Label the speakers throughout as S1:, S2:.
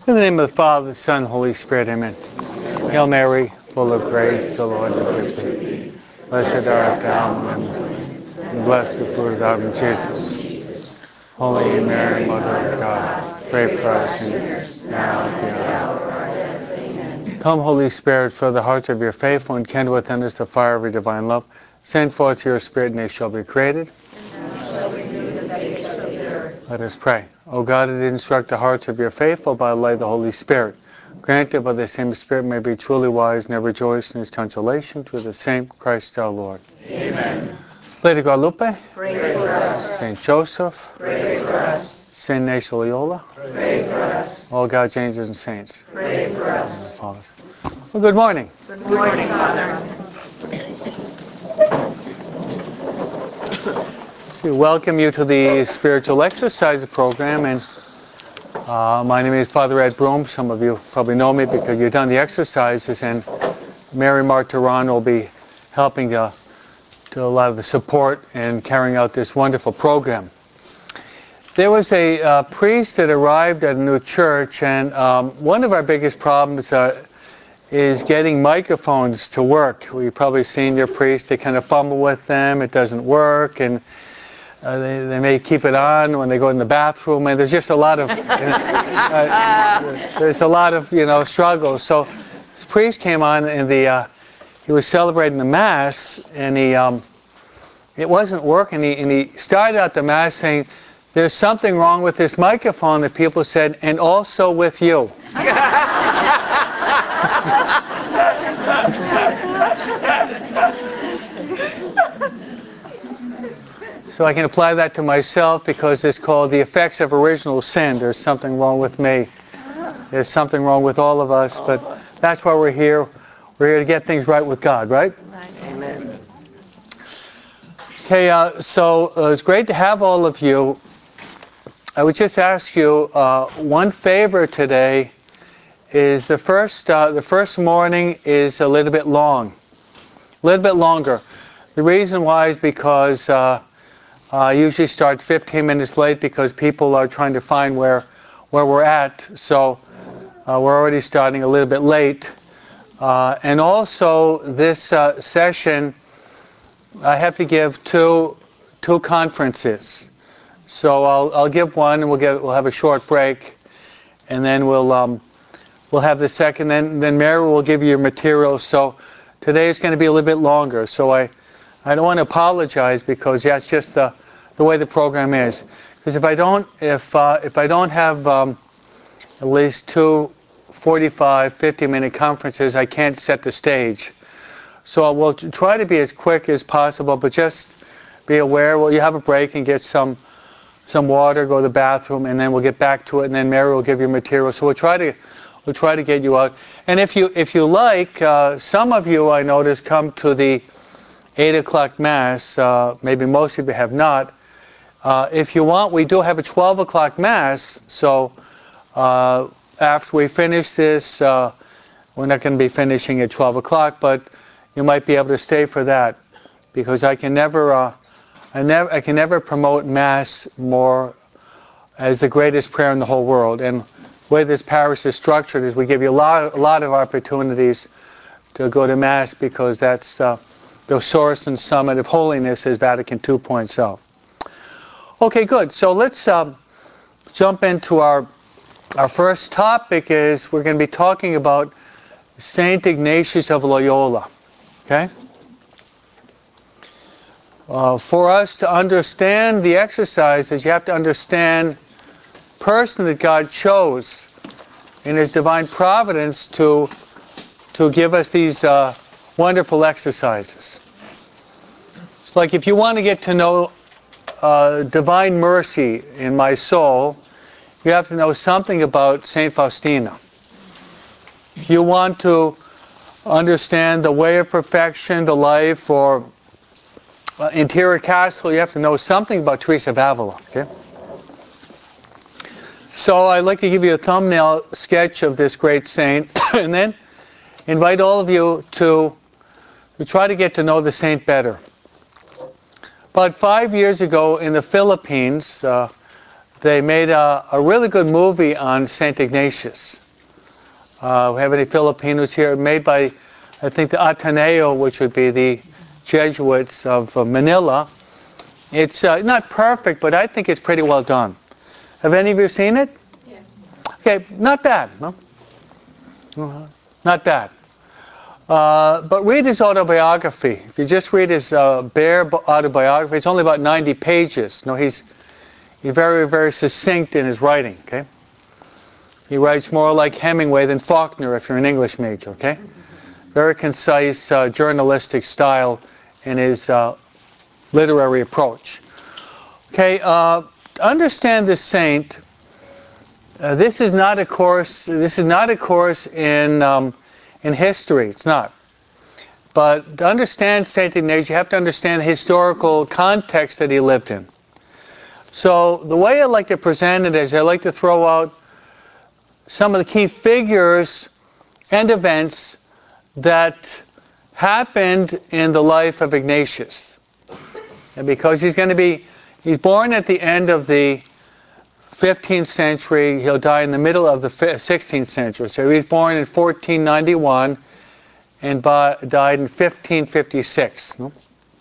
S1: In the name of the Father, the Son, and Holy Spirit, amen. Hail Mary, full of grace, the Lord is with thee. Blessed art thou among women, and blessed the fruit of thy womb, Jesus. Holy Mary, Mother of God, pray for us sinners, now and at the hour of our death. Amen. Come, Holy Spirit, fill the hearts of your faithful, and kindle within us the fire of your divine love. Send forth your Spirit, and they shall be created. Let us pray. O God, that instruct the hearts of your faithful by the light of the Holy Spirit, grant that by the same Spirit may be truly wise and ever rejoice in his consolation through the same Christ our Lord. Amen. Lady Guadalupe, pray for us. Saint Joseph, pray for us. Saint Ignatius Loyola, pray for us. All God's angels and saints, pray for us. Well, good morning.
S2: Good morning, Father.
S1: We welcome you to the spiritual exercise program, and my name is Father Ed Broom. Some of you probably know me because you've done the exercises, and Mary Martiran will be helping to a lot of the support and carrying out this wonderful program. There was a priest that arrived at a new church, and one of our biggest problems is getting microphones to work. You've probably seen your priest, they kind of fumble with them, it doesn't work, and they may keep it on when they go in the bathroom, and there's just a lot of there's a lot of struggles. So this priest came on, and he was celebrating the Mass, and it wasn't working. And he started out the Mass saying, "There's something wrong with this microphone." That people said, "And also with you." So I can apply that to myself because it's called the effects of original sin. There's something wrong with me. There's something wrong with all of us, but that's why we're here. We're here to get things right with God, right?
S2: Amen.
S1: Okay, so it's great to have all of you. I would just ask you one favor today. Is the first morning is a little bit long, a little bit longer. The reason why is because I usually start 15 minutes late because people are trying to find where we're at. So we're already starting a little bit late. And also this session, I have to give two conferences. So I'll give one, and we'll have a short break, and then we'll have the second. Then Mary will give you your materials. So today is going to be a little bit longer. So I don't want to apologize because that's just the way the program is. Because if I don't have at least two 45, 50-minute conferences, I can't set the stage. So we'll try to be as quick as possible, but just be aware. Well, you have a break and get some water, go to the bathroom, and then we'll get back to it, and then Mary will give you material. So we'll try to get you out. And if you like, some of you I notice come to the 8 o'clock Mass. Maybe most of you have not. If you want, we do have a 12 o'clock Mass. So after we finish this, we're not going to be finishing at 12 o'clock, but you might be able to stay for that, because I can never promote Mass more as the greatest prayer in the whole world. And the way this parish is structured is we give you a lot of opportunities to go to Mass, because that's the source and summit of holiness is Vatican 2.0. Okay, good. So let's jump into our first topic. Is we're going to be talking about Saint Ignatius of Loyola. Okay? For us to understand the exercises, you have to understand the person that God chose in His divine providence to give us these wonderful exercises. It's like if you want to get to know divine mercy in my soul, you have to know something about Saint Faustina. If you want to understand the way of perfection, the life, or interior castle, you have to know something about Teresa of Avila. Okay? So I'd like to give you a thumbnail sketch of this great saint, and then invite all of you to try to get to know the saint better. About 5 years ago in the Philippines, they made a really good movie on St. Ignatius. We have any Filipinos here? Made by, I think, the Ateneo, which would be the Jesuits of Manila. It's not perfect, but I think it's pretty well done. Have any of you seen it?
S2: Yes.
S1: Okay, not bad, no? Not bad. But read his autobiography. If you just read his bare autobiography, it's only about 90 pages. No, he's very, very succinct in his writing, okay? He writes more like Hemingway than Faulkner if you're an English major, okay? Very concise, journalistic style in his literary approach. Okay, to understand this saint, this is not a course. This is not a course in history. It's not. But to understand Saint Ignatius, you have to understand the historical context that he lived in. So the way I like to present it is I like to throw out some of the key figures and events that happened in the life of Ignatius. And because he's born at the end of the 15th century, he'll die in the middle of the 16th century. So he was born in 1491 and died in 1556. No?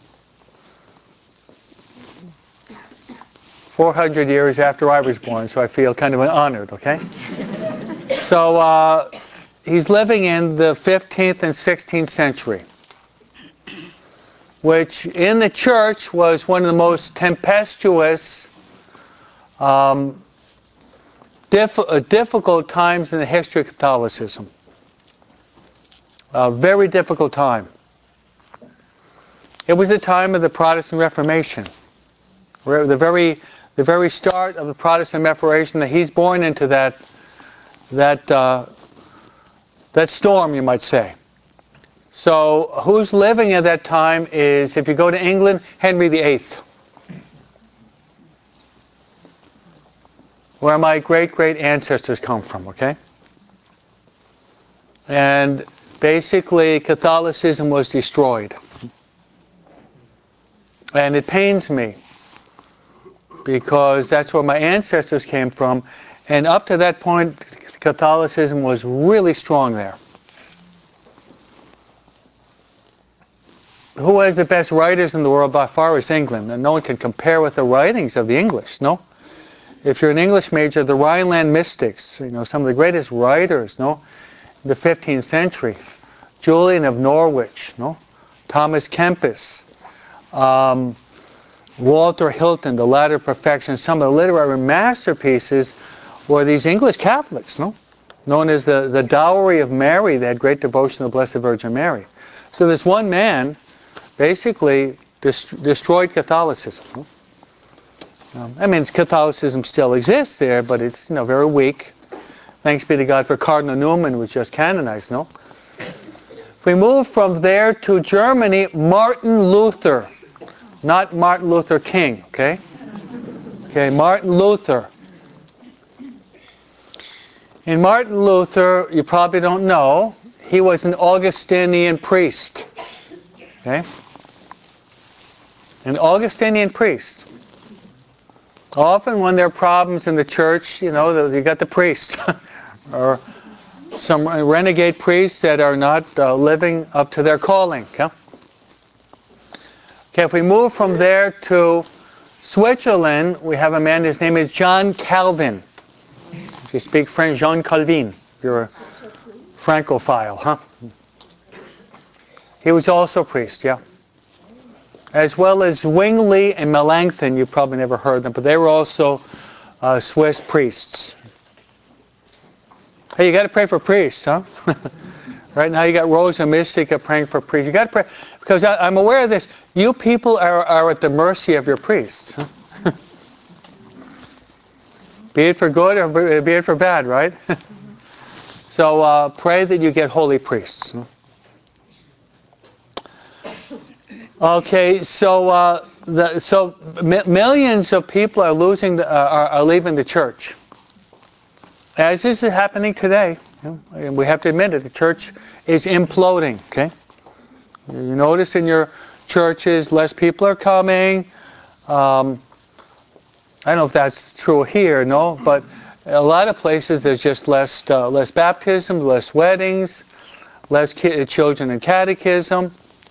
S1: 400 years after I was born, so I feel kind of honored, okay? So he's living in the 15th and 16th century, which in the church was one of the most tempestuous, difficult times in the history of Catholicism. A very difficult time. It was the time of the Protestant Reformation. The very start of the Protestant Reformation, that he's born into that storm, you might say. So who's living at that time is, if you go to England, Henry VIII. Where my great ancestors come from, okay? And basically Catholicism was destroyed. And it pains me because that's where my ancestors came from, and up to that point Catholicism was really strong there. Who has the best writers in the world? By far is England, and no one can compare with the writings of the English, no? If you're an English major, the Rhineland mystics, some of the greatest writers, no? In the 15th century. Julian of Norwich, no? Thomas Kempis, Walter Hilton, The Ladder of Perfection. Some of the literary masterpieces were these English Catholics, no? Known as the Dowry of Mary. They had great devotion to the Blessed Virgin Mary. So this one man basically destroyed Catholicism. No? Catholicism still exists there, but it's very weak. Thanks be to God for Cardinal Newman, who was just canonized, no? If we move from there to Germany, Martin Luther. Not Martin Luther King, okay? Okay, Martin Luther. And Martin Luther, you probably don't know, he was an Augustinian priest. Okay? An Augustinian priest. Often when there are problems in the church, you got the priest. Or some renegade priests that are not living up to their calling. Okay? Okay, if we move from there to Switzerland, we have a man, his name is John Calvin. If you speak French, Jean Calvin. If you're a Francophile, huh? He was also a priest, yeah. As well as Zwingli and Melanchthon, you've probably never heard them, but they were also Swiss priests. Hey, you got to pray for priests, huh? Right now you got Rosa Mystica praying for priests. You got to pray, because I'm aware of this. You people are at the mercy of your priests. Huh? Be it for good or be it for bad, right? So pray that you get holy priests. Okay, so millions of people are leaving the church, as is happening today. And we have to admit it. The church is imploding. Okay, you notice in your churches less people are coming. I don't know if that's true here, no, but a lot of places there's just less baptisms, less weddings, less children in catechism.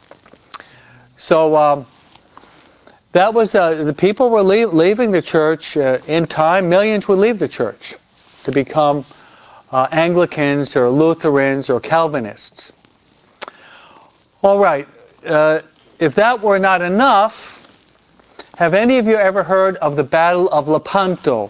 S1: So that was the people were leaving the church in time. Millions would leave the church to become Anglicans or Lutherans or Calvinists. All right. If that were not enough, have any of you ever heard of the Battle of Lepanto?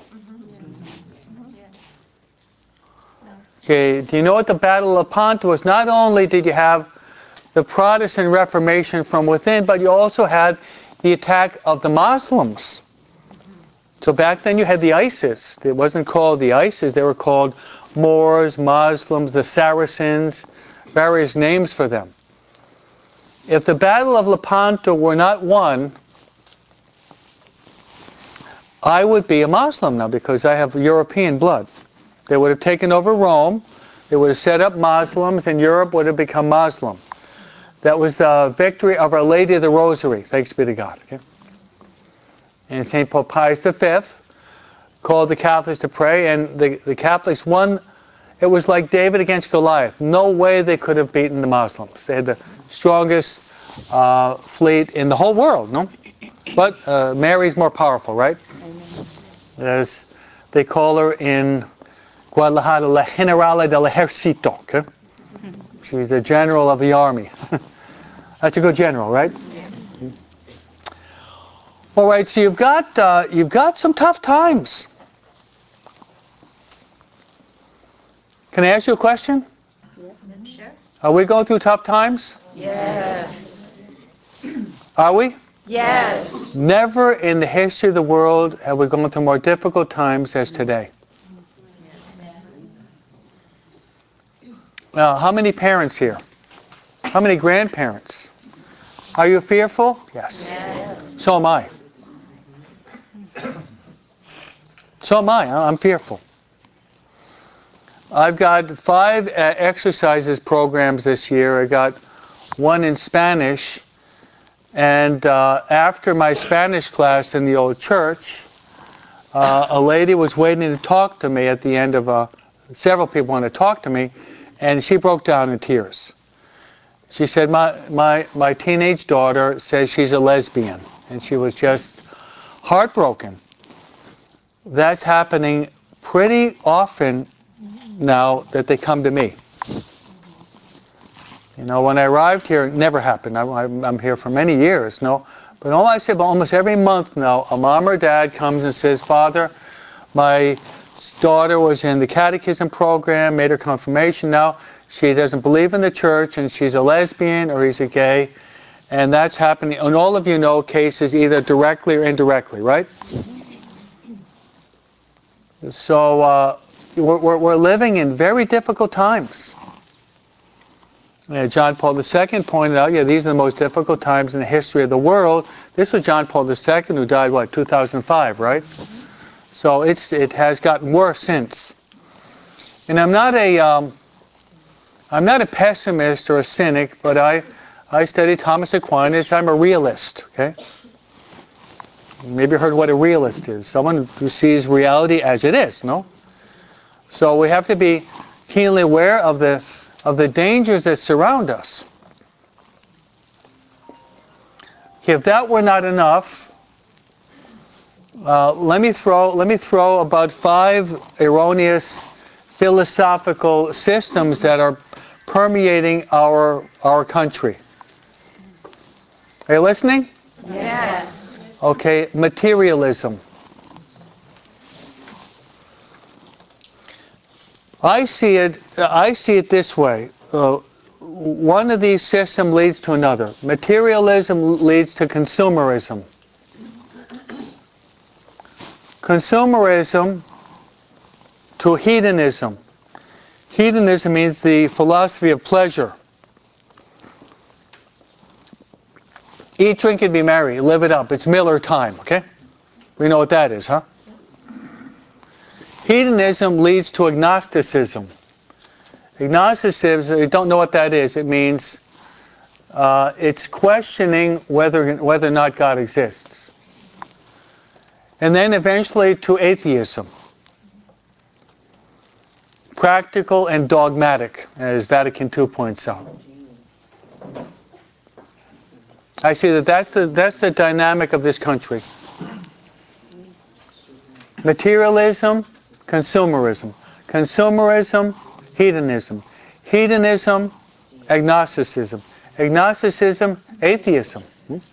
S1: Okay, do you know what the Battle of Lepanto was? Not only did you have the Protestant Reformation from within, but you also had the attack of the Muslims. So back then you had the ISIS. It wasn't called the ISIS, they were called Moors, Muslims, the Saracens, various names for them. If the Battle of Lepanto were not won, I would be a Muslim now because I have European blood. They would have taken over Rome, they would have set up Muslims, and Europe would have become Muslim. That was the victory of Our Lady of the Rosary, thanks be to God. Okay? And St. Pope Pius V called the Catholics to pray, and the Catholics won. It was like David against Goliath. No way they could have beaten the Muslims. They had the strongest fleet in the whole world, no? But Mary's more powerful, right? As they call her in Guadalajara, La Generala del Ejército. Okay? She's a general of the army. That's a good general, right? Yeah. All right, so you've got some tough times. Can I ask you a question?
S2: Yes. Sure.
S1: Are we going through tough times?
S2: Yes.
S1: Are we?
S2: Yes.
S1: Never in the history of the world have we gone through more difficult times as today. Now, how many parents here? How many grandparents? Are you fearful? Yes.
S2: Yes.
S1: So am I. So am I. I'm fearful. I've got 5 exercises programs this year. I got one in Spanish. And after my Spanish class in the old church, a lady was waiting to talk to me at the end of several people wanted to talk to me, and she broke down in tears. She said, my teenage daughter says she's a lesbian, and she was just heartbroken. That's happening pretty often now that they come to me. You know, when I arrived here, it never happened. I'm here for many years, no? But all I say, but almost every month now, a mom or dad comes and says, Father, my daughter was in the catechism program, made her confirmation now. She doesn't believe in the church, and she's a lesbian or he's a gay. And that's happening. And all of you know cases either directly or indirectly, right? So we're living in very difficult times. John Paul II pointed out, these are the most difficult times in the history of the world. This was John Paul II who died, 2005, right? So it has gotten worse since. And I'm not a pessimist or a cynic, but I study Thomas Aquinas. I'm a realist, okay? Maybe you heard what a realist is. Someone who sees reality as it is, no? So we have to be keenly aware of the dangers that surround us. If that were not enough, let me throw about 5 erroneous philosophical systems that are permeating our country. Are you listening?
S2: Yes.
S1: Okay, materialism. I see it this way. One of these systems leads to another. Materialism leads to consumerism. Consumerism to hedonism. Hedonism means the philosophy of pleasure. Eat, drink, and be merry. Live it up. It's Miller time, okay? We know what that is, huh? Hedonism leads to agnosticism. Agnosticism, you don't know what that is. It means it's questioning whether or not God exists. and then eventually to atheism. Practical and dogmatic, as Vatican II points out. I see that's the dynamic of this country. Materialism, consumerism. Consumerism, hedonism. Hedonism, agnosticism. Agnosticism, atheism.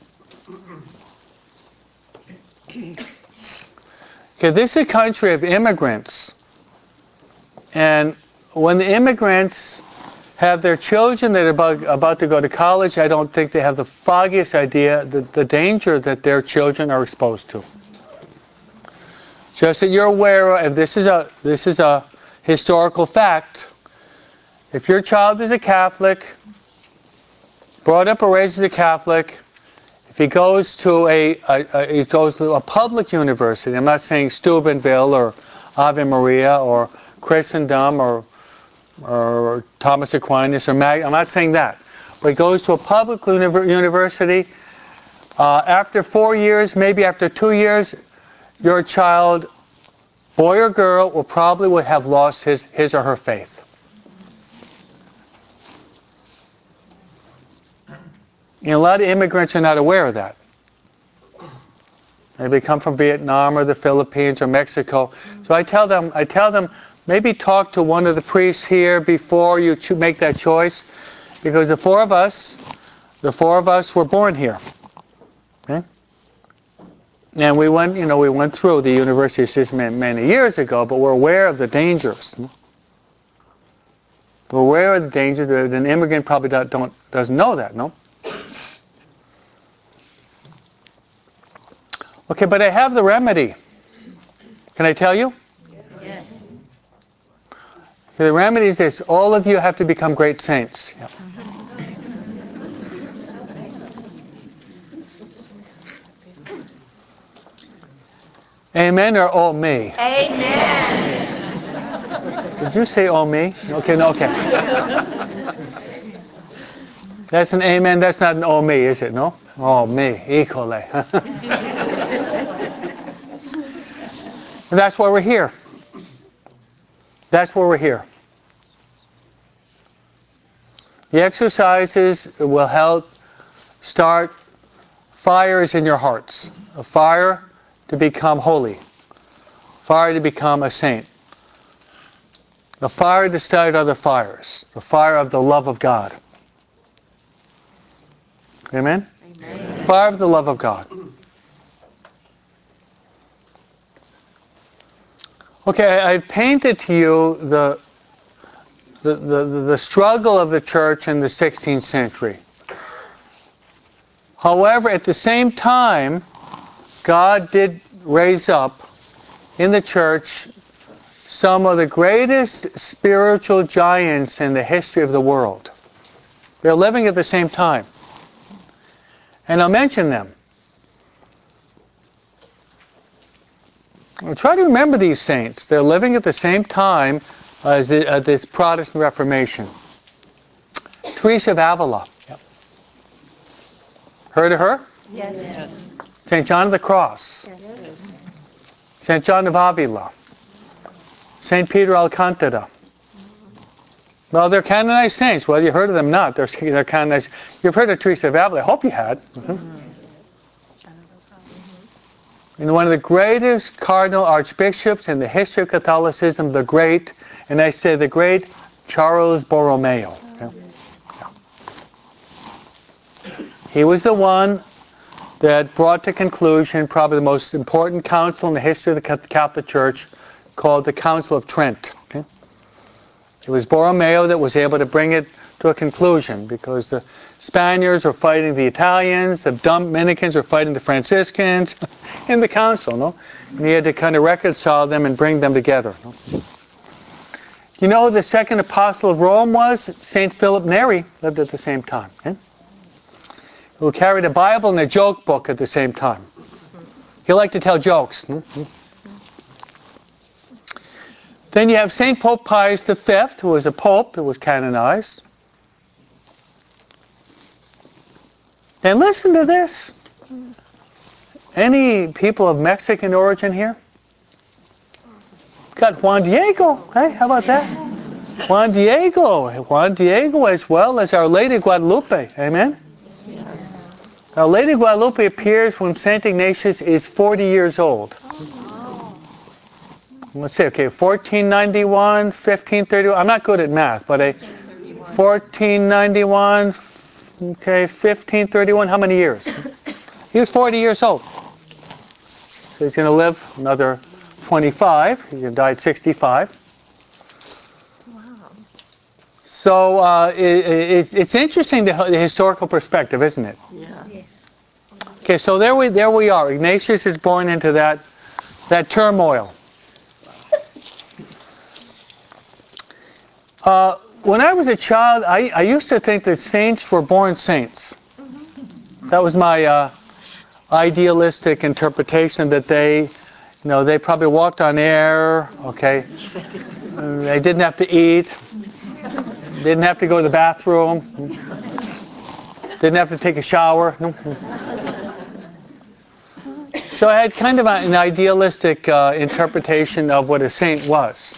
S1: Okay, this is a country of immigrants. And when the immigrants have their children that are about to go to college, I don't think they have the foggiest idea the danger that their children are exposed to. Just that you're aware of, this is a historical fact. If your child is a Catholic, brought up or raised as a Catholic, if he goes to a public university, I'm not saying Steubenville or Ave Maria or Christendom or Thomas Aquinas or I'm not saying that. But he goes to a public university, after 4 years, maybe after 2 years, your child, boy or girl, would have lost his or her faith. A lot of immigrants are not aware of that. Maybe they come from Vietnam or the Philippines or Mexico. So I tell them, maybe talk to one of the priests here before you make that choice, because the four of us were born here. Okay? And we went through the university system many years ago, but we're aware of the dangers. We're aware of the dangers that an immigrant probably doesn't know that, no? Okay, but I have the remedy. Can I tell you?
S2: Yes.
S1: Okay, the remedy is this. All of you have to become great saints. Yeah. Amen or oh me?
S2: Amen.
S1: Did you say oh me? Okay, no, okay. That's an amen, that's not an oh me, is it? No? Oh me, equally. And that's why we're here. That's why we're here. The exercises will help start fires in your hearts. A fire to become holy. Fire to become a saint. The fire to start other fires. The fire of the love of God. Amen?
S2: Amen.
S1: Fire of the love of God. Okay, I've painted to you the struggle of the church in the 16th century. However, at the same time, God did raise up in the church some of the greatest spiritual giants in the history of the world. They're living at the same time. And I'll mention them. I'll try to remember these saints. They're living at the same time as this Protestant Reformation. Teresa of Avila. Yep. Heard of her?
S2: Yes.
S1: St. John of the Cross.
S2: Yes.
S1: St. John of Avila. St. Peter Alcantara. Well, they're canonized saints. Whether you heard of them or not, they're canonized. You've heard of Teresa of Avila. I hope you had. And one of the greatest cardinal archbishops in the history of Catholicism, the great, and I say the great, Charles Borromeo. Okay? Yeah. He was the one that brought to conclusion probably the most important council in the history of the Catholic Church, called the Council of Trent. Okay? It was Borromeo that was able to bring it to a conclusion, because the Spaniards were fighting the Italians, the Dominicans were fighting the Franciscans in the council, no? And he had to kind of reconcile them and bring them together. No? You know who the second apostle of Rome was? St. Philip Neri lived at the same time. Okay? Who carried a Bible and a joke book at the same time. He liked to tell jokes. No? Then you have St. Pope Pius V, who was a pope who was canonized. And listen to this. Any people of Mexican origin here? Got Juan Diego. Hey, how about that? Juan Diego as well as Our Lady Guadalupe. Amen?
S3: Yes.
S1: Our Lady Guadalupe appears when St. Ignatius is 40 years old. Let's see, okay, 1491, 1531. I'm not good at math, but 1491, okay, 1531, how many years? He was 40 years old. So he's going to live another 25. He's going to die at 65.
S3: Wow.
S1: So it's interesting, the historical perspective, isn't it?
S3: Yes.
S1: Okay, so there we are. Ignatius is born into that turmoil. When I was a child, I used to think that saints were born saints. That was my idealistic interpretation, that they probably walked on air. Okay, they didn't have to eat, didn't have to go to the bathroom, didn't have to take a shower. So I had kind of an idealistic interpretation of what a saint was.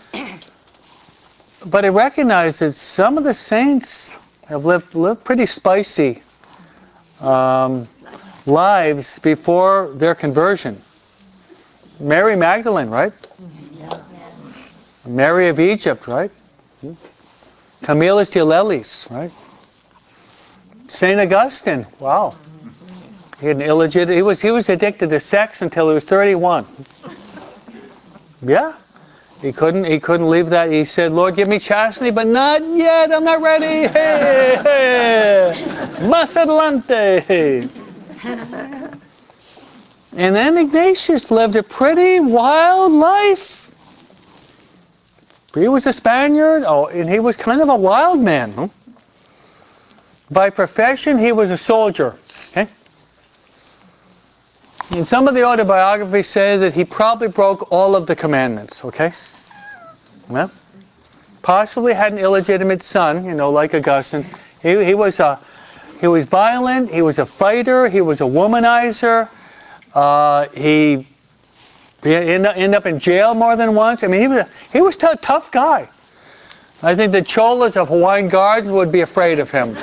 S1: But I recognize that some of the saints have lived pretty spicy lives before their conversion. Mary Magdalene, right?
S3: Yeah.
S1: Mary of Egypt, right? Camillus de Lelis, right? Saint Augustine, wow. He had an illegitimate. He was addicted to sex until he was 31. Yeah. He couldn't leave that. He said, "Lord, give me chastity, but not yet. I'm not ready." Hey, hey. Más adelante. And then Ignatius lived a pretty wild life. He was a Spaniard, and he was kind of a wild man. Huh? By profession, he was a soldier. Okay? And some of the autobiographies say that he probably broke all of the commandments. Okay? Well, possibly had an illegitimate son, like Augustine. He was violent. He was a fighter. He was a womanizer. He ended up in jail more than once. I mean, he was a tough guy. I think the cholas of Hawaiian Gardens would be afraid of him.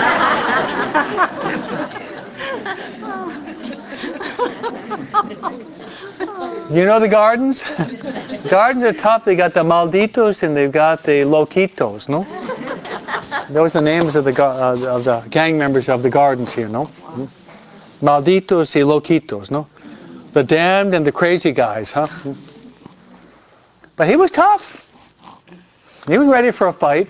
S1: You know the gardens? Gardens are tough. They got the malditos and they've got the loquitos, no? Those are the names of the gang members of the gardens here, no? Malditos y loquitos, no? The damned and the crazy guys, huh? But he was tough. He was ready for a fight.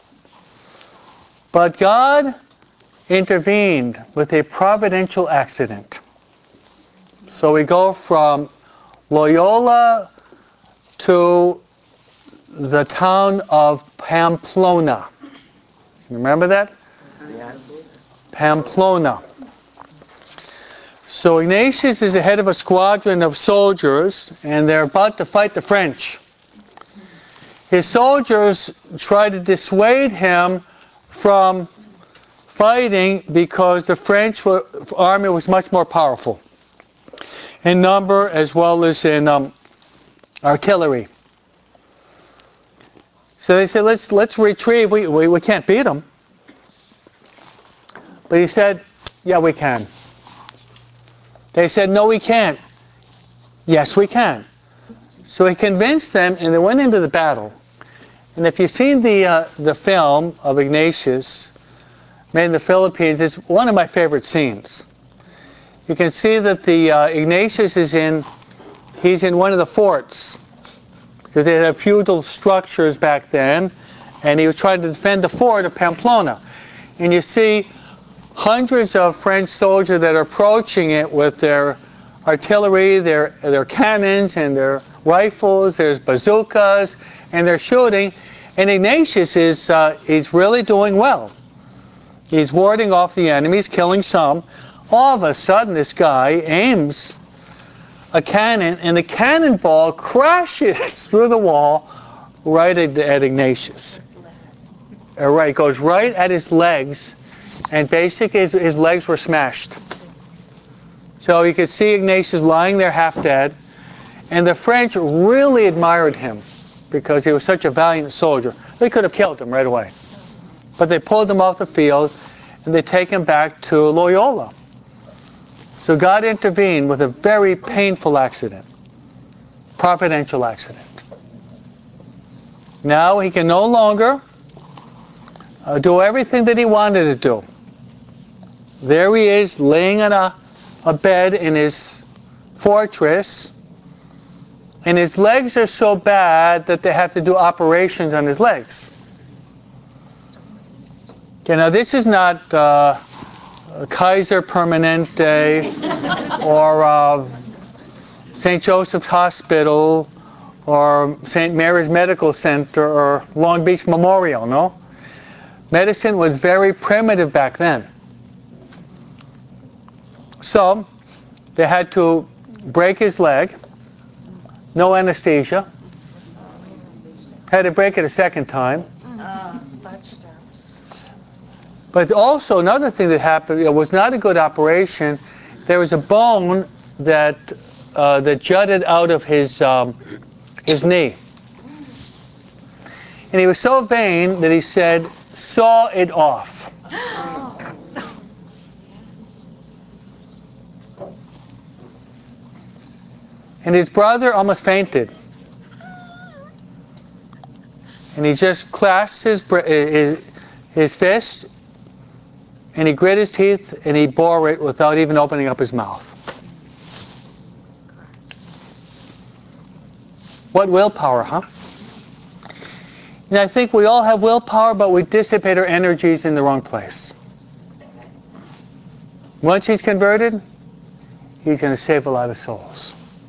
S1: But God intervened with a providential accident. So we go from Loyola to the town of Pamplona. Remember that?
S3: Yes.
S1: Pamplona. So Ignatius is the head of a squadron of soldiers, and they're about to fight the French. His soldiers try to dissuade him from fighting because the French army was much more powerful in number as well as in artillery. So they said, let's retreat. We can't beat them. But he said, yeah, we can. They said, no, we can't. Yes, we can. So he convinced them, and they went into the battle. And if you've seen the film of Ignatius, made in the Philippines, it's one of my favorite scenes. You can see that the Ignatius he's in one of the forts, because they had feudal structures back then, and he was trying to defend the fort of Pamplona. And you see hundreds of French soldiers that are approaching it with their artillery, their cannons, and their rifles. There's bazookas, and they're shooting. And Ignatius he's really doing well. He's warding off the enemies, killing some. All of a sudden, this guy aims a cannon, and the cannonball crashes through the wall right at Ignatius. Right, it goes right at his legs, and basically his legs were smashed. So you could see Ignatius lying there half dead. And the French really admired him because he was such a valiant soldier. They could have killed him right away. But they pulled him off the field and they take him back to Loyola. So God intervened with a very painful accident. Providential accident. Now he can no longer do everything that he wanted to do. There he is laying on a bed in his fortress, and his legs are so bad that they have to do operations on his legs. Okay, now this is not Kaiser Permanente or St. Joseph's Hospital or St. Mary's Medical Center or Long Beach Memorial, no? Medicine was very primitive back then. So, they had to break his leg, no anesthesia. Had to break it a second time. But also another thing that happened, it was not a good operation. There was a bone that jutted out of his knee. And he was so vain that he said, "Saw it off." And his brother almost fainted. And he just clasped his fist, and he grit his teeth, and he bore it without even opening up his mouth. What willpower, huh? And I think we all have willpower, but we dissipate our energies in the wrong place. Once he's converted, he's going to save a lot of souls.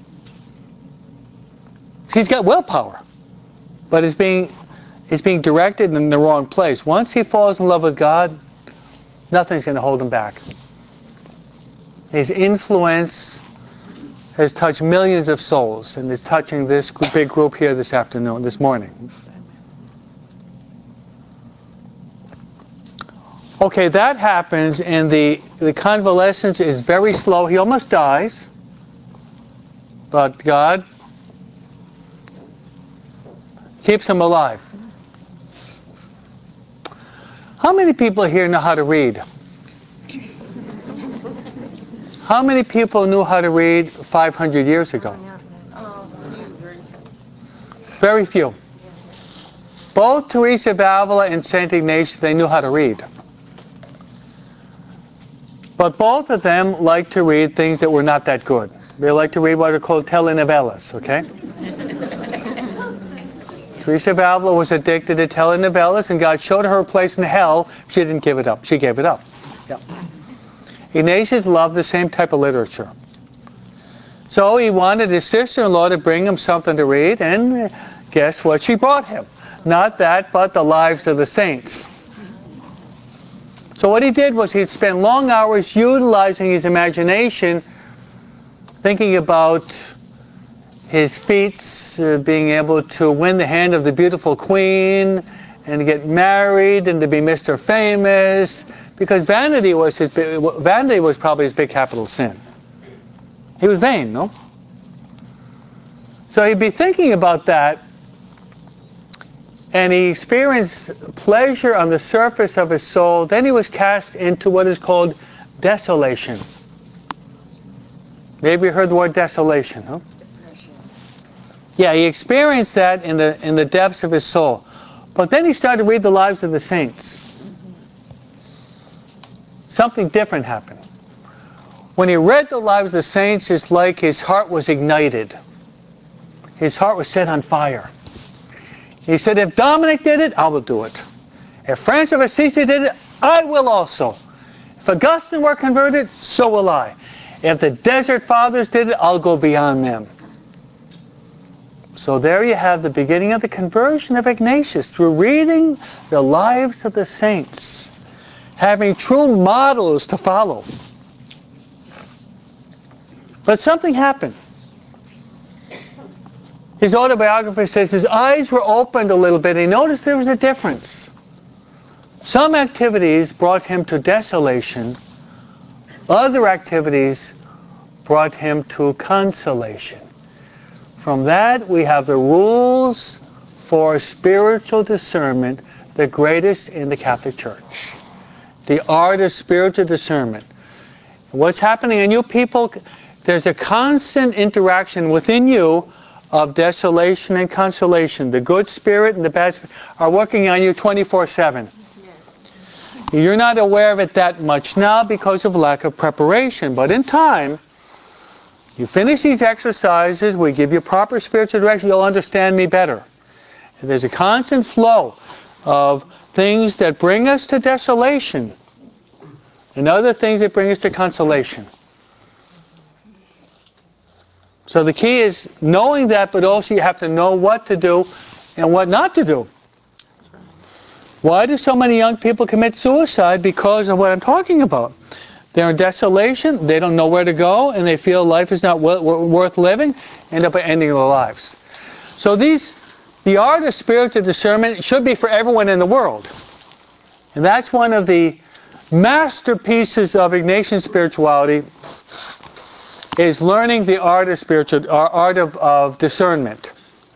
S1: He's got willpower, but it's being directed in the wrong place. Once he falls in love with God, nothing's going to hold him back. His influence has touched millions of souls, and is touching this big group here this morning. Okay, that happens, and the convalescence is very slow. He almost dies, but God keeps him alive. How many people here know how to read? How many people knew how to read 500 years ago? Very few. Both Teresa of Avila and St. Ignatius, they knew how to read. But both of them liked to read things that were not that good. They liked to read what are called telenovelas, okay? Teresa of Avila was addicted to telenovelas, and God showed her a place in hell. She didn't give it up. She gave it up. Yeah. Ignatius loved the same type of literature. So he wanted his sister-in-law to bring him something to read, and guess what she brought him? Not that, but the lives of the saints. So what he did was he'd spend long hours utilizing his imagination, thinking about his feats, being able to win the hand of the beautiful queen, and to get married, and to be Mr. Famous, because vanity was probably his big capital sin. He was vain, no? So he'd be thinking about that, and he experienced pleasure on the surface of his soul. Then he was cast into what is called desolation. Maybe you heard the word desolation, huh? Yeah, he experienced that in the depths of his soul. But then he started to read the lives of the saints. Something different happened. When he read the lives of the saints, it's like his heart was ignited. His heart was set on fire. He said, if Dominic did it, I will do it. If Francis of Assisi did it, I will also. If Augustine were converted, so will I. If the Desert Fathers did it, I'll go beyond them. So there you have the beginning of the conversion of Ignatius, through reading the lives of the saints, having true models to follow. But something happened. His autobiographer says his eyes were opened a little bit, and he noticed there was a difference. Some activities brought him to desolation. Other activities brought him to consolation. From that, we have the rules for spiritual discernment, the greatest in the Catholic Church. The art of spiritual discernment. What's happening in you people, there's a constant interaction within you of desolation and consolation. The good spirit and the bad spirit are working on you 24/7. You're not aware of it that much now because of lack of preparation, but in time, you finish these exercises, we give you proper spiritual direction, you'll understand me better. And there's a constant flow of things that bring us to desolation and other things that bring us to consolation. So the key is knowing that, but also you have to know what to do and what not to do. Why do so many young people commit suicide? Because of what I'm talking about. They're in desolation, they don't know where to go, and they feel life is not worth living, end up ending their lives. So the art of spiritual discernment should be for everyone in the world. And that's one of the masterpieces of Ignatian spirituality, is learning the art of discernment.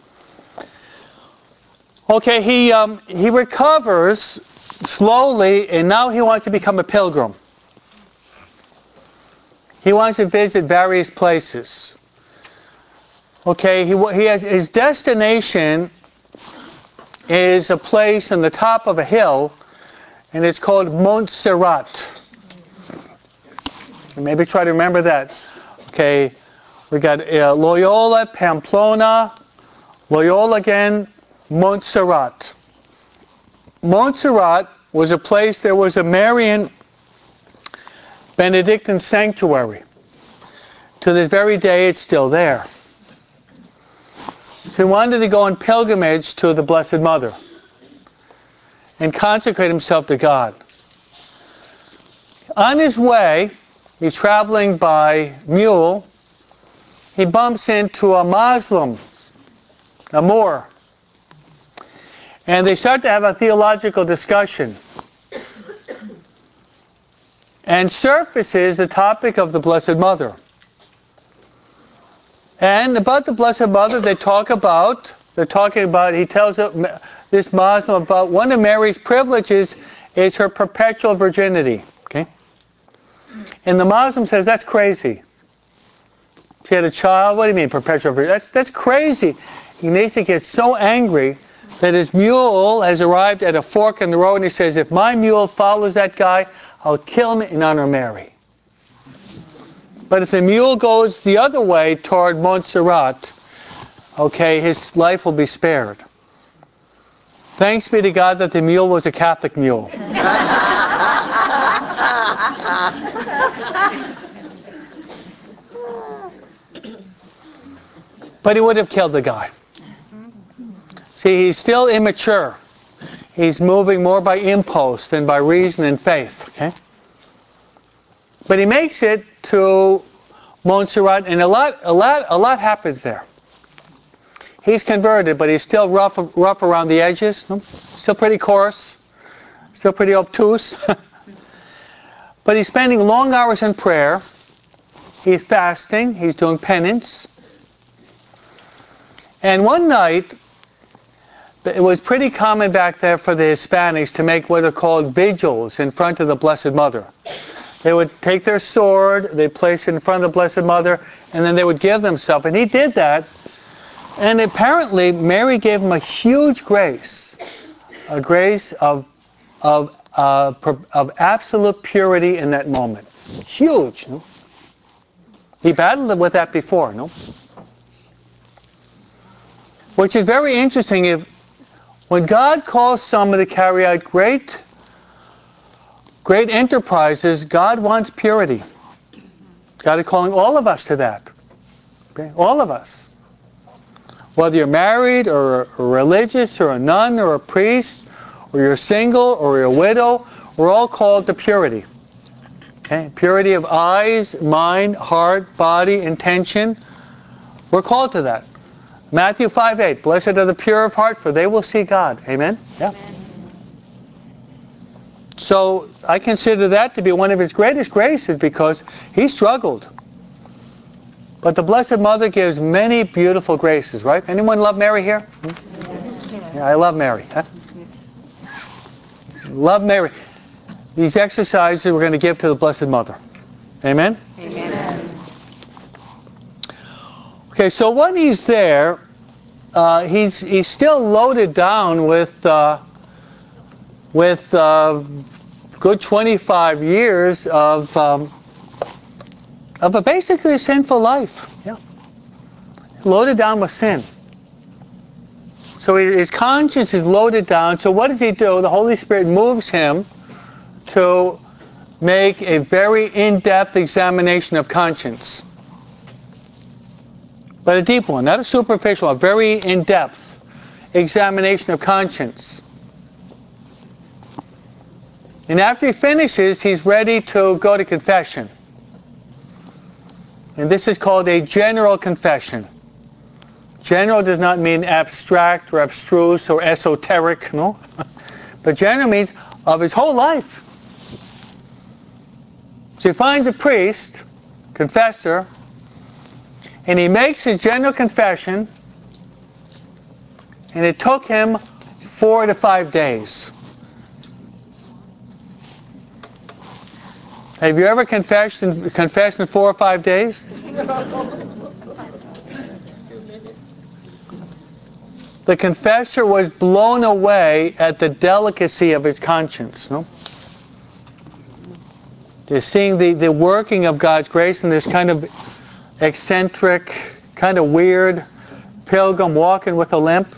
S1: Okay, he recovers slowly, and now he wants to become a pilgrim. He wants to visit various places. Okay, he has his destination is a place on the top of a hill, and it's called Montserrat. And maybe try to remember that. Okay, we got Loyola, Pamplona, Loyola again, Montserrat. Montserrat was a place, there was a Marian Benedictine sanctuary. To this very day, it's still there. So he wanted to go on pilgrimage to the Blessed Mother and consecrate himself to God. On his way, he's traveling by mule. He bumps into a Muslim, a Moor. And they start to have a theological discussion. And surfaces the topic of the Blessed Mother. And about the Blessed Mother, he tells this Muslim about one of Mary's privileges is her perpetual virginity. Okay? And the Muslim says, that's crazy. She had a child, what do you mean perpetual virginity? That's crazy. Ignatius gets so angry that his mule has arrived at a fork in the road, and he says, if my mule follows that guy, I'll kill him in honor of Mary. But if the mule goes the other way toward Montserrat, okay, his life will be spared. Thanks be to God that the mule was a Catholic mule. But he would have killed the guy. See, he's still immature. He's moving more by impulse than by reason and faith. Okay? But he makes it to Montserrat, and a lot happens there. He's converted, but he's still rough around the edges. Still pretty coarse. Still pretty obtuse. But he's spending long hours in prayer. He's fasting. He's doing penance. And one night, it was pretty common back there for the Hispanics to make what are called vigils in front of the Blessed Mother. They would take their sword, they'd place it in front of the Blessed Mother, and then they would give themselves. And he did that. And apparently, Mary gave him a huge grace. A grace of absolute purity in that moment. Huge. No? He battled with that before, no? Which is very interesting. When God calls someone to carry out great enterprises, God wants purity. God is calling all of us to that. Okay? All of us. Whether you're married or a religious or a nun or a priest, or you're single or you're a widow, we're all called to purity. Okay? Purity of eyes, mind, heart, body, intention. We're called to that. Matthew 5:8, blessed are the pure of heart, for they will see God. Amen? Yeah.
S2: Amen.
S1: So I consider that to be one of his greatest graces because he struggled. But the Blessed Mother gives many beautiful graces, right? Anyone love Mary here? Yeah, I love Mary. Huh? Love Mary. These exercises we're going to give to the Blessed Mother. Amen?
S2: Amen.
S1: Okay, so when he's there, he's still loaded down with good 25 years of a basically sinful life. Yeah, loaded down with sin. So his conscience is loaded down. So what does he do? The Holy Spirit moves him to make a very in-depth examination of conscience. But a deep one, not a superficial, a very in-depth examination of conscience. And after he finishes, he's ready to go to confession. And this is called a general confession. General does not mean abstract or abstruse or esoteric, no? But general means of his whole life. So he finds a priest, confessor, and he makes his general confession, and it took him 4 to 5 days. Have you ever confessed in 4 or 5 days? The confessor was blown away at the delicacy of his conscience. No? They're seeing the working of God's grace in this kind of eccentric, kind of weird pilgrim walking with a limp.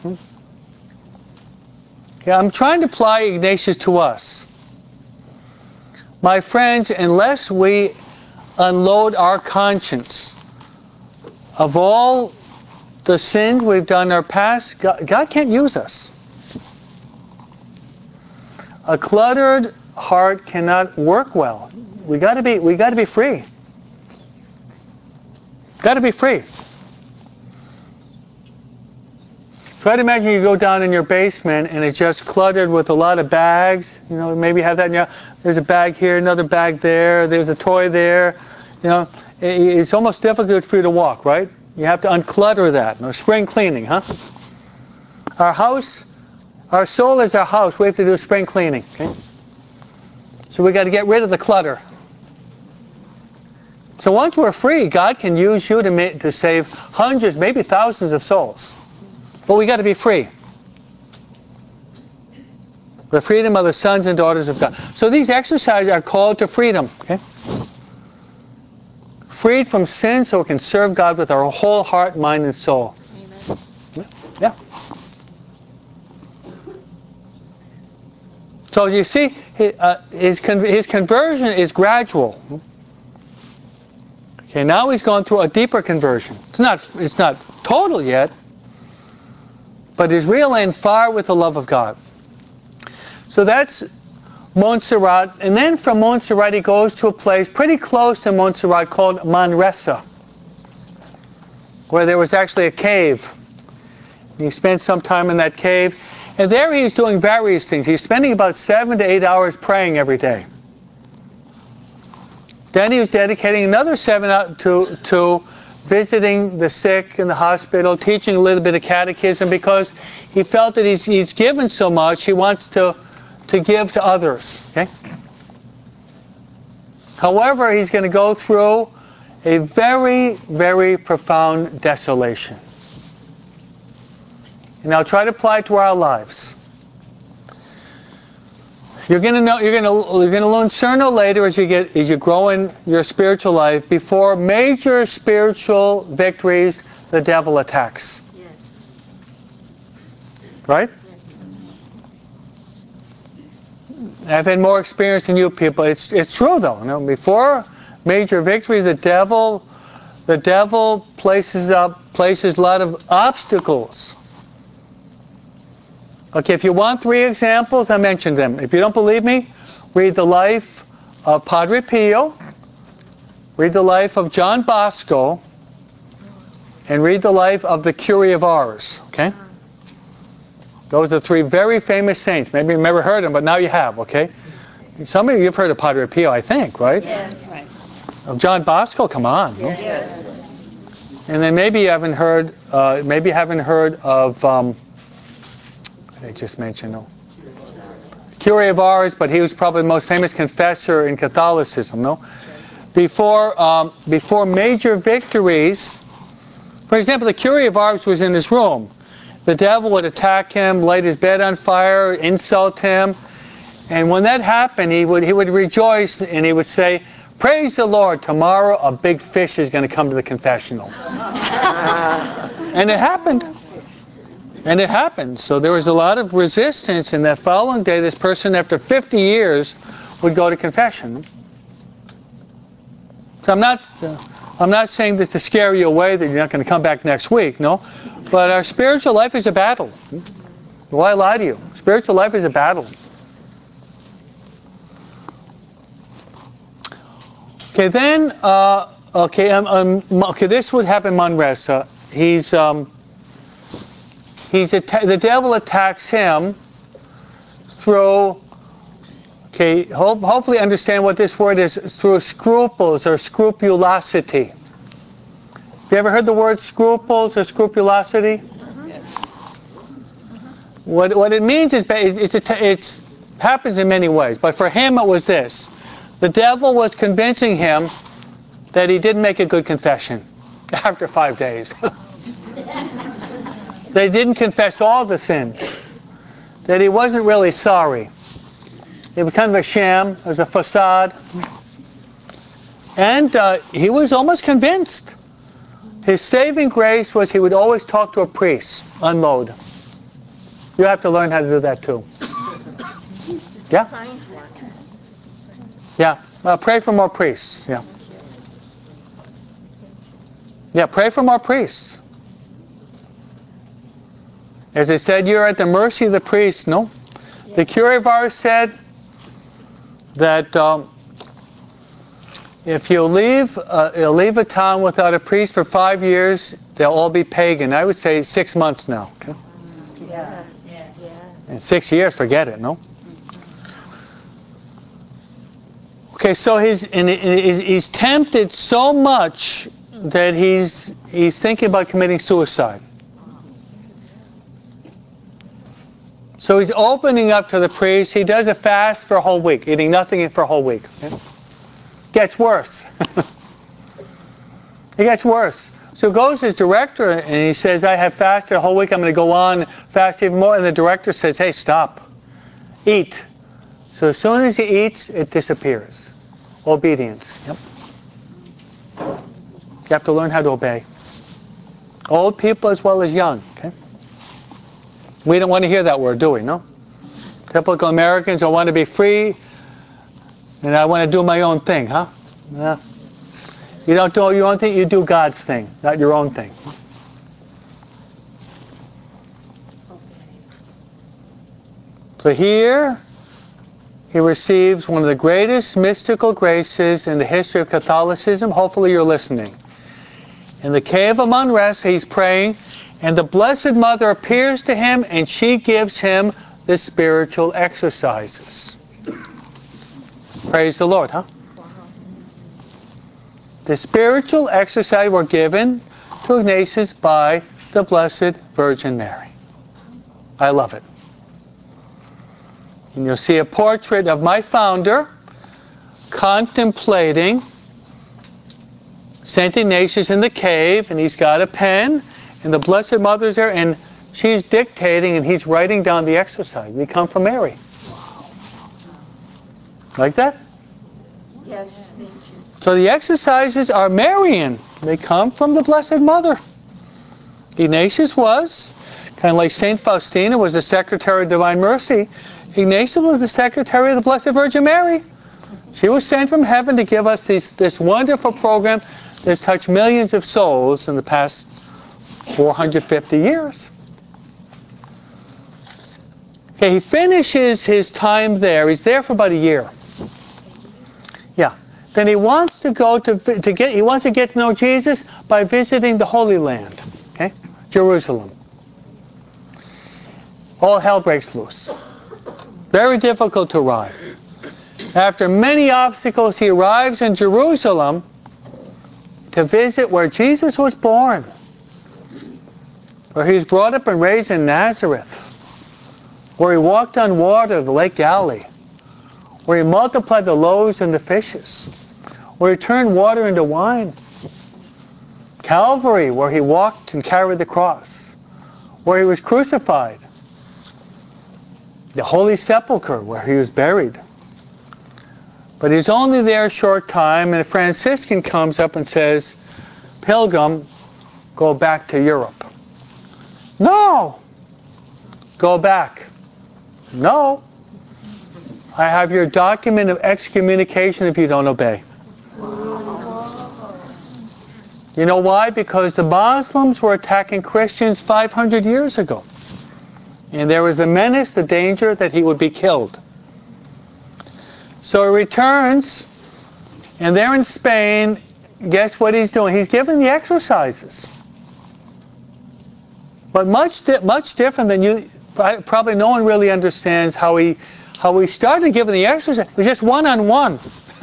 S1: Yeah, I'm trying to apply Ignatius to us. My friends, unless we unload our conscience of all the sins we've done in our past, God can't use us. A cluttered heart cannot work well. We got to be free. Got to be free. Try to imagine you go down in your basement and it's just cluttered with a lot of bags. You know, maybe you have that in your, there's a bag here, another bag there, there's a toy there. You know, it's almost difficult for you to walk, right? You have to unclutter that. No, spring cleaning, huh? Our house, our soul is our house. We have to do spring cleaning, okay? So we got to get rid of the clutter. So once we're free, God can use you to save hundreds, maybe thousands of souls. But we got to be free. The freedom of the sons and daughters of God. So these exercises are called to freedom. Okay? Freed from sin so we can serve God with our whole heart, mind, and soul.
S2: Amen.
S1: Yeah. So you see, his conversion is gradual. Okay, now he's gone through a deeper conversion. It's not total yet, but his real end far with the love of God. So that's Montserrat, and then from Montserrat he goes to a place pretty close to Montserrat called Manresa, where there was actually a cave. He spent some time in that cave, and there he's doing various things. He's spending about 7 to 8 hours praying every day. Then he was dedicating another 7 hours to visiting the sick in the hospital, teaching a little bit of catechism, because he felt that he's given so much, he wants to give to others. Okay? However, he's going to go through a very, very profound desolation. And I'll try to apply it to our lives. You're going to learn sooner or later as you grow in your spiritual life, before major spiritual victories, the devil attacks.
S2: Yes.
S1: Right? I've had more experience than you people. It's true though. You know, before major victories, the devil places a lot of obstacles. Okay, if you want 3 examples, I mentioned them. If you don't believe me, read the life of Padre Pio, read the life of John Bosco, and read the life of the Curé of Ars. Okay? Those are 3 very famous saints. Maybe you've never heard them, but now you have, okay? Some of you have heard of Padre Pio, I think, right?
S2: Yes. Right.
S1: Of John Bosco, come on.
S2: Yes.
S1: And then maybe you haven't heard of, I just mentioned, no? Curie of Ars, but he was probably the most famous confessor in Catholicism, no? Before major victories, for example, the Curie of Ars was in his room. The devil would attack him, light his bed on fire, insult him. And when that happened, he would rejoice and he would say, "Praise the Lord, tomorrow a big fish is going to come to the confessional." And it happened. And it happened. So there was a lot of resistance, and that following day, this person, after 50 years, would go to confession. So I'm not saying this to scare you away that you're not going to come back next week, no. But our spiritual life is a battle. Why lie to you? Spiritual life is a battle. Okay, then, this would happen Manresa. The devil attacks him through, hopefully understand what this word is, through scruples or scrupulosity. Have you ever heard the word scruples or scrupulosity? What it means is, it happens in many ways, but for him it was this. The devil was convincing him that he didn't make a good confession after 5 days. They didn't confess all the sins. That he wasn't really sorry. It was kind of a sham, it was a facade. And he was almost convinced. His saving grace was he would always talk to a priest, unload. You have to learn how to do that too. Yeah? Yeah. Pray for more priests. Yeah. Yeah, pray for more priests. As I said, you're at the mercy of the priest, no? The Curie of Ars said that if you leave a town without a priest for 5 years, they'll all be pagan. I would say 6 months now. Okay?
S3: Yes.
S1: In 6 years, forget it, no? Okay, so he's tempted so much that he's thinking about committing suicide. So he's opening up to the priest. He does a fast for a whole week, eating nothing for a whole week. Okay? Gets worse. It gets worse. So goes his director and he says, "I have fasted a whole week. I'm going to go on fast even more." And the director says, "Hey, stop. Eat." So as soon as he eats, it disappears. Obedience. Yep. You have to learn how to obey. Old people as well as young. Okay? We don't want to hear that word, do we? No? Typical Americans, I want to be free and I want to do my own thing, huh? Yeah. You don't do your own thing, you do God's thing, not your own thing. So here, he receives one of the greatest mystical graces in the history of Catholicism. Hopefully you're listening. In the cave of Manresa, he's praying, and the Blessed Mother appears to him, and she gives him the spiritual exercises. Praise the Lord, huh? The spiritual exercises were given to Ignatius by the Blessed Virgin Mary. I love it. And you'll see a portrait of my founder contemplating St. Ignatius in the cave, and he's got a pen, and the Blessed Mother's there, and she's dictating, and he's writing down the exercise. They come from Mary. Like that?
S3: Yes.
S1: So the exercises are Marian. They come from the Blessed Mother. Ignatius was, kind of like St. Faustina was the Secretary of Divine Mercy, Ignatius was the Secretary of the Blessed Virgin Mary. She was sent from heaven to give us this wonderful program that's touched millions of souls in the past 450 years. Okay, he finishes his time there. He's there for about a year. Yeah. Then he wants to go he wants to get to know Jesus by visiting the Holy Land. Okay? Jerusalem. All hell breaks loose. Very difficult to arrive. After many obstacles, he arrives in Jerusalem, to visit where Jesus was born, where he was brought up and raised in Nazareth, where he walked on water, the Lake Galilee, where he multiplied the loaves and the fishes, where he turned water into wine. Calvary, where he walked and carried the cross, where he was crucified. The Holy Sepulchre, where he was buried. But he's only there a short time, and a Franciscan comes up and says, "Pilgrim, go back to Europe." "No!" "Go back." "No. I have your document of excommunication if you don't obey." You know why? Because the Muslims were attacking Christians 500 years ago. And there was the menace, the danger that he would be killed. So he returns, and there in Spain, guess what he's doing? He's giving the exercises. But much different than you, probably no one really understands how he started giving the exercise. It was just one-on-one.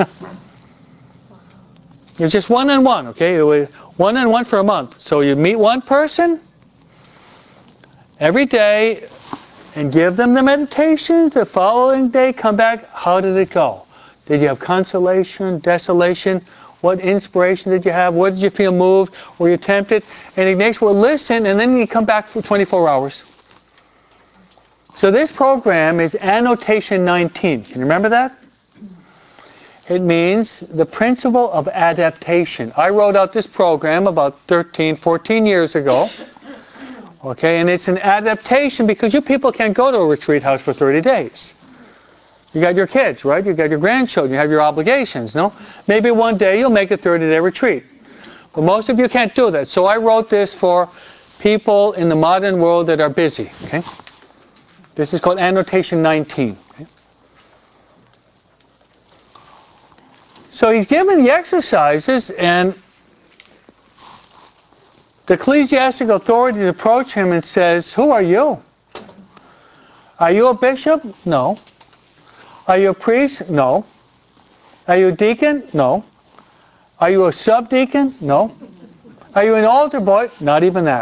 S1: It was just one-on-one, okay? It was one-on-one for a month. So you meet one person every day and give them the meditations. The following day, come back. How did it go? Did you have consolation, desolation? What inspiration did you have? What did you feel moved? Were you tempted? And Ignatius will listen, and then you come back for 24 hours. So this program is Annotation 19. Can you remember that? It means the principle of adaptation. I wrote out this program about 13, 14 years ago. Okay, and it's an adaptation because you people can't go to a retreat house for 30 days. You got your kids, right? You got your grandchildren. You have your obligations, no? Maybe one day you'll make a 30-day retreat. But most of you can't do that. So I wrote this for people in the modern world that are busy, okay? This is called Annotation 19. Okay? So he's given the exercises, and the ecclesiastical authorities approach him and says, "Who are you? Are you a bishop? No. Are you a priest? No. Are you a deacon? No. Are you a subdeacon? No. Are you an altar boy? Not even that."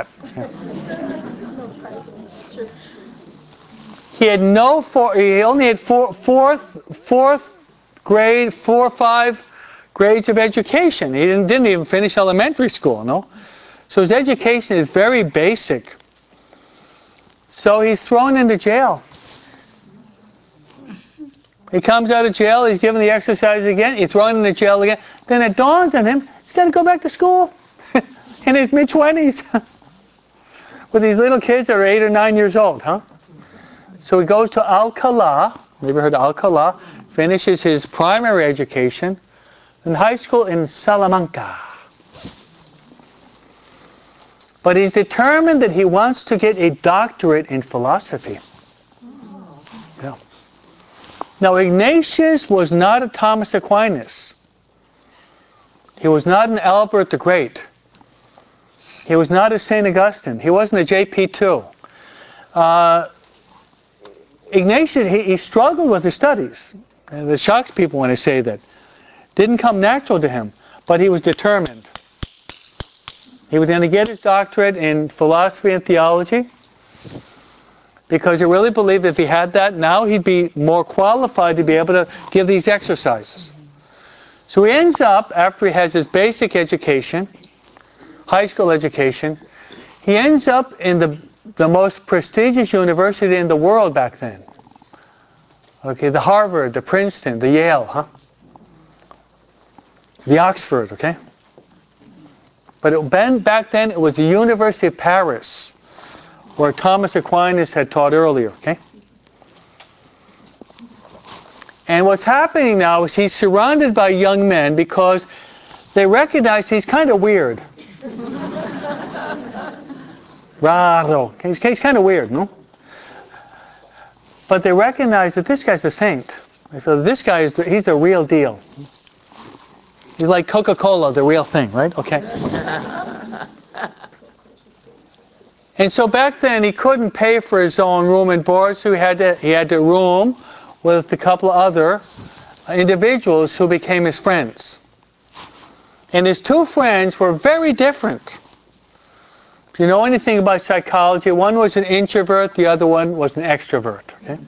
S1: He only had fourth grade, 4 or 5 grades of education. He didn't even finish elementary school, no? So his education is very basic. So he's thrown into jail. He comes out of jail, he's given the exercise again, he's thrown into jail again. Then it dawns on him, he's got to go back to school in his mid-20s. With these little kids that are 8 or 9 years old, huh? So he goes to Alcalá, you ever heard of Alcalá? Finishes his primary education in high school in Salamanca. But he's determined that he wants to get a doctorate in philosophy. Yeah. Now Ignatius was not a Thomas Aquinas. He was not an Albert the Great. He was not a St. Augustine. He wasn't a JP2. Ignatius, he struggled with his studies. And it shocks people when I say that. Didn't come natural to him, but he was determined. He was going to get his doctorate in philosophy and theology because he really believed that if he had that, now he'd be more qualified to be able to give these exercises. So he ends up, after he has his basic education, high school education, he ends up in the most prestigious university in the world back then. Okay, the Harvard, the Princeton, the Yale, huh? The Oxford, okay? But back then it was the University of Paris, where Thomas Aquinas had taught earlier, okay? And what's happening now is he's surrounded by young men because they recognize he's kind of weird. Raro. He's kind of weird, no? But they recognize that this guy's a saint. So this guy he's the real deal. He's like Coca-Cola, the real thing, right? Okay. And so back then he couldn't pay for his own room and board, so he had to room with a couple of other individuals who became his friends. And his two friends were very different. If you know anything about psychology, one was an introvert, the other one was an extrovert. Okay,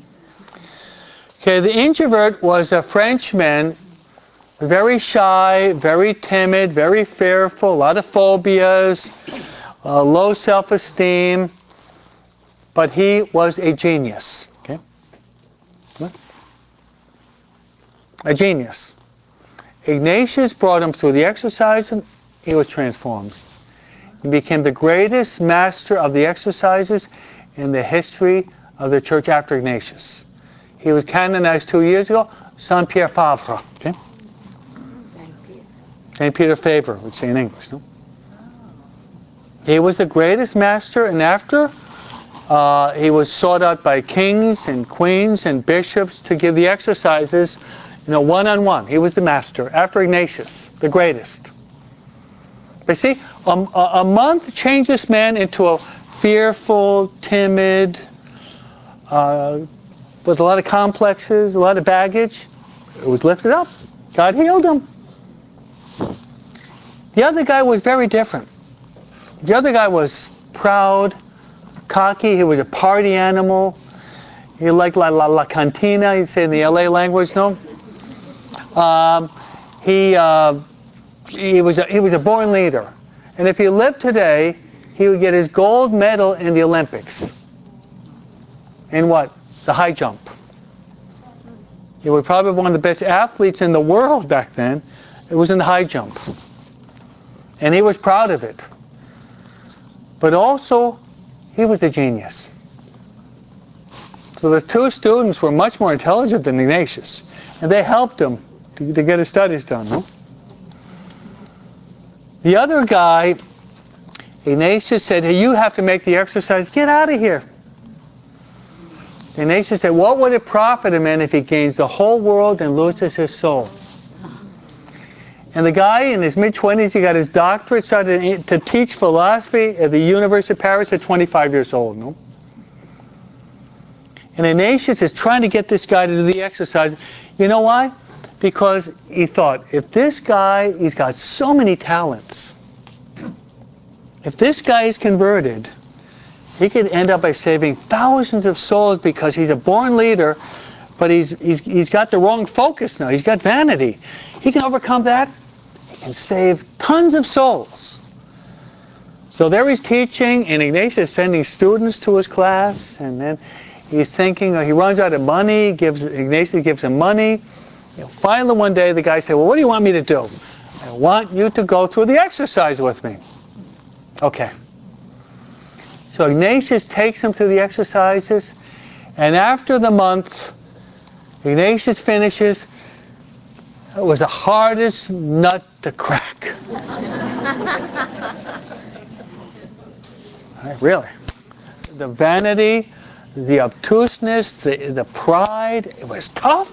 S1: the introvert was a Frenchman, very shy, very timid, very fearful, a lot of phobias, low self-esteem, but he was a genius. Okay, a genius. Ignatius brought him through the exercise and he was transformed. He became the greatest master of the exercises in the history of the church after Ignatius. He was canonized 2 years ago, Saint Pierre Favre. Okay? Saint Peter Favre, would say in English. No? He was the greatest master, and after he was sought out by kings and queens and bishops to give the exercises, one-on-one. He was the master. After Ignatius, the greatest. But see, a month changed this man into a fearful, timid, with a lot of complexes, a lot of baggage. It was lifted up. God healed him. The other guy was very different. The other guy was proud, cocky. He was a party animal. He liked la cantina, you'd say in the LA language, no? He was a born leader. And if he lived today, he would get his gold medal in the Olympics. In what? The high jump. He was probably one of the best athletes in the world back then. It was in the high jump. And he was proud of it. But also, he was a genius. So the two students were much more intelligent than Ignatius. And they helped him to get his studies done. No? The other guy, Ignatius said, hey, you have to make the exercise. Get out of here. Ignatius said, what would it profit a man if he gains the whole world and loses his soul? And the guy in his mid-20s, he got his doctorate, started to teach philosophy at the University of Paris at 25 years old. No? And Ignatius is trying to get this guy to do the exercise. You know why? Because he thought, if this guy, he's got so many talents. If this guy is converted, he could end up by saving thousands of souls because he's a born leader, but he's got the wrong focus now. He's got vanity. He can overcome that. He can save tons of souls. So there he's teaching, and Ignatius is sending students to his class, and then he's thinking, he runs out of money, Ignatius gives him money. Finally one day the guy said, well, what do you want me to do? I want you to go through the exercise with me. Okay. So Ignatius takes him through the exercises, and after the month, Ignatius finishes. It was the hardest nut to crack. Really. The vanity, the obtuseness, the pride, it was tough.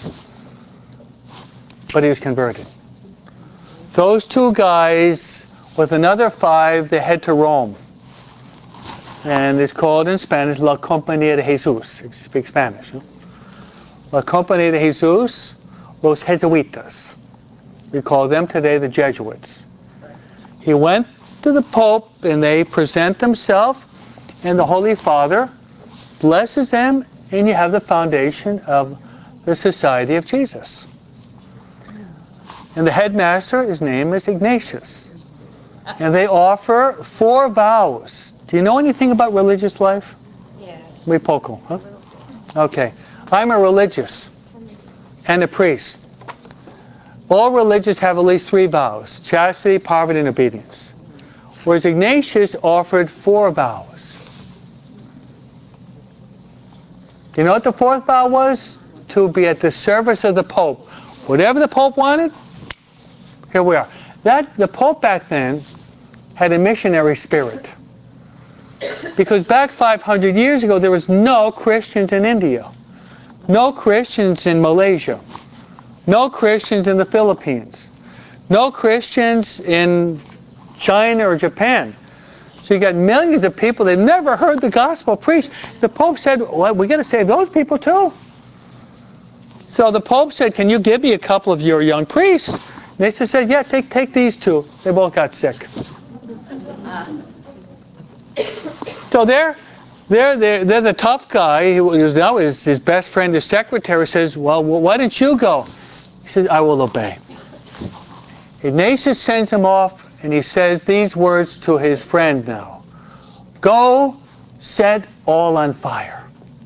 S1: But he was converted. Those two guys, with another 5, they head to Rome. And it's called in Spanish, La Compañía de Jesús. If you speak Spanish. No? La Compañía de Jesús, Los Jesuitas. We call them today the Jesuits. He went to the Pope and they present themselves, and the Holy Father blesses them, and you have the foundation of the Society of Jesus. And the headmaster, his name is Ignatius. And they offer 4 vows. Do you know anything about religious life?
S3: Yeah.
S1: Muy poco, huh? Okay. I'm a religious and a priest. All religions have at least 3 vows: chastity, poverty, and obedience. Whereas Ignatius offered 4 vows. Do you know what the 4th vow was? To be at the service of the Pope. Whatever the Pope wanted, here we are. The Pope back then had a missionary spirit. Because back 500 years ago, there was no Christians in India. No Christians in Malaysia. No Christians in the Philippines. No Christians in China or Japan. So you got millions of people that never heard the gospel preached. The Pope said, well, we got to save those people too. So the Pope said, can you give me a couple of your young priests? Ignatius said, yeah, take these two. They both got sick. So they're the tough guy. He was now his best friend, his secretary, says, well, why didn't you go? He says, I will obey. Ignatius sends him off, and he says these words to his friend now. Go set all on fire.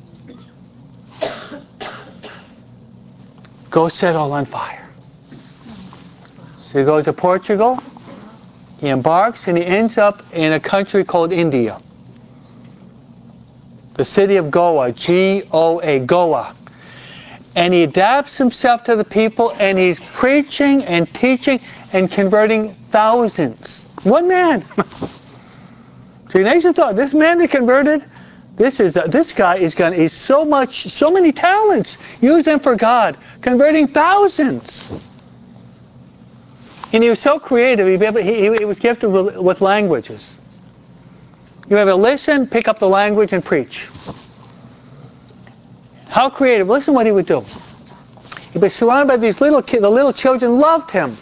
S1: Go set all on fire. So he goes to Portugal, he embarks, and he ends up in a country called India. The city of Goa, G-O-A, Goa. And he adapts himself to the people, and he's preaching and teaching and converting thousands. One man. So Ignatius thought, this man that converted, this guy he's so many talents. Use them for God, converting thousands. And he was so creative. He was gifted with languages. You have to listen, pick up the language, and preach. How creative! Listen what he would do. He'd be surrounded by these little kids. The little children loved him.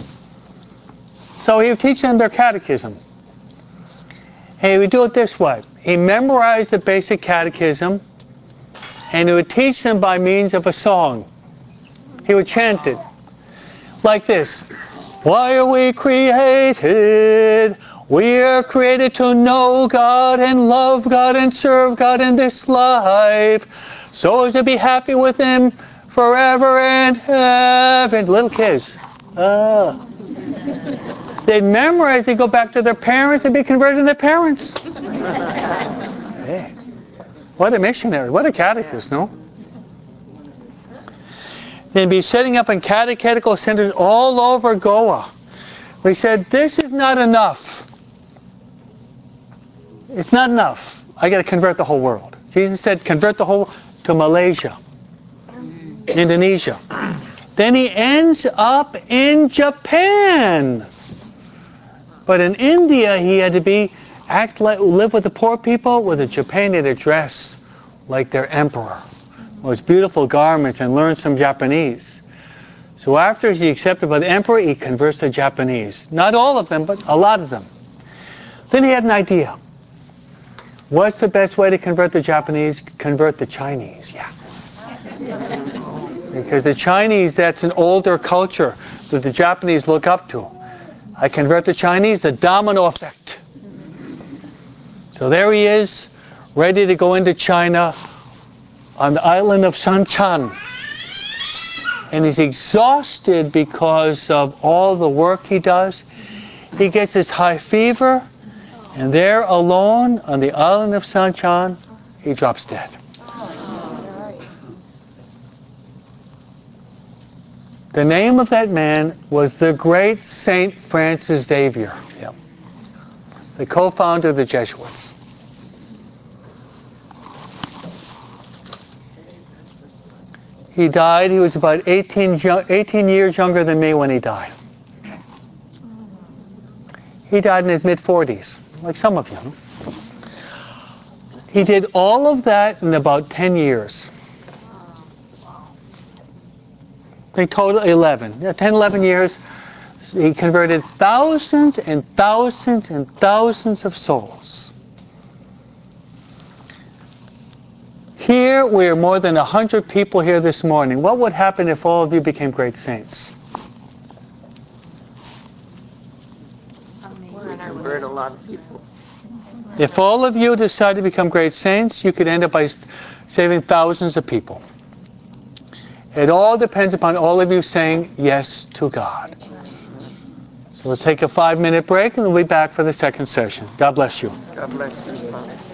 S1: So he would teach them their catechism. And he would do it this way. He memorized the basic catechism, and he would teach them by means of a song. He would chant it like this. Why are we created? We are created to know God and love God and serve God in this life, so as to be happy with Him forever and ever. Little kids. They'd memorize, they'd go back to their parents and be converted to their parents. Hey, what a missionary, what a catechist, no? They'd be setting up in catechetical centers all over Goa. We said, this is not enough. It's not enough. I got to convert the whole world. Jesus said, convert the whole to Malaysia, Indonesia. Then he ends up in Japan. But in India, he had to live with the poor people with a Japan, they had to dress like their emperor. Most beautiful garments and learn some Japanese. So after he's accepted by the emperor, he converts to Japanese. Not all of them, but a lot of them. Then he had an idea. What's the best way to convert the Japanese? Convert the Chinese, yeah. Because the Chinese, that's an older culture that the Japanese look up to. I convert the Chinese, the domino effect. So there he is, ready to go into China on the island of Sanchan. And he's exhausted because of all the work he does. He gets his high fever, and there alone on the island of Sanchan, he drops dead. The name of that man was the great Saint Francis Xavier, the co-founder of the Jesuits. He died, he was about 18 years younger than me when he died. He died in his mid-40s, like some of you. He did all of that in about 10 years. I think total 11. 10, 11 years. He converted thousands and thousands and thousands of souls. Here, we are more than 100 people here this morning. What would happen if all of you became great saints?
S3: Convert a lot of people.
S1: If all of you decide to become great saints, you could end up by saving thousands of people. It all depends upon all of you saying yes to God. So let's take a 5-minute break and we'll be back for the second session. God bless you.
S3: God bless you, Father.